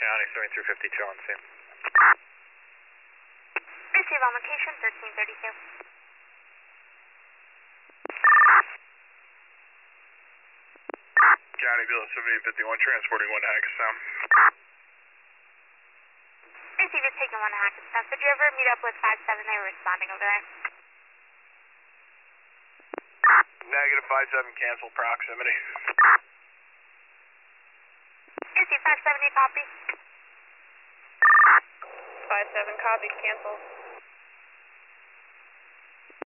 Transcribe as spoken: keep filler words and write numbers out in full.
County, seventy-three fifty-two on scene. Receive on location, thirteen thirty-two. County, Bill seventy fifty-one, transporting one to Hackettstown. Receive, you're taking one to Hackettstown. Did you ever meet up with five seven? They were responding over there. Negative five seven, cancel proximity. Receive five seventy, copy. five seven, copy, cancel.